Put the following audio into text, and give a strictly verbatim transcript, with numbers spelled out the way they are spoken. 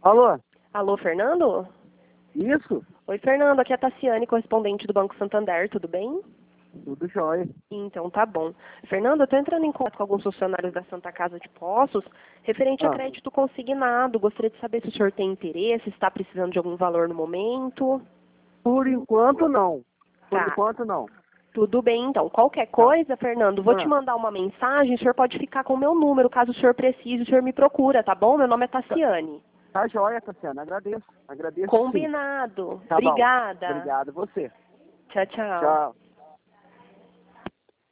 Alô? Alô, Fernando? Isso? Oi, Fernando. Aqui é a Tassiane, correspondente do Banco Santander. Tudo bem? Tudo jóia. Então, tá bom. Fernando, eu estou entrando em contato com alguns funcionários da Santa Casa de Poços referente a Ah. crédito consignado. Gostaria de saber se o senhor tem interesse, se está precisando de algum valor no momento. Por enquanto, não. Por Tá. enquanto, não. Tudo bem, então. Qualquer coisa, Fernando, vou Ah. te mandar uma mensagem. O senhor pode ficar com o meu número. Caso o senhor precise, o senhor me procura, tá bom? Meu nome é Tassiane. Tá jóia, Tassiana. Agradeço. Agradeço sim. Combinado. Tá bom. Obrigada. Obrigado. Você. Tchau, tchau. Tchau.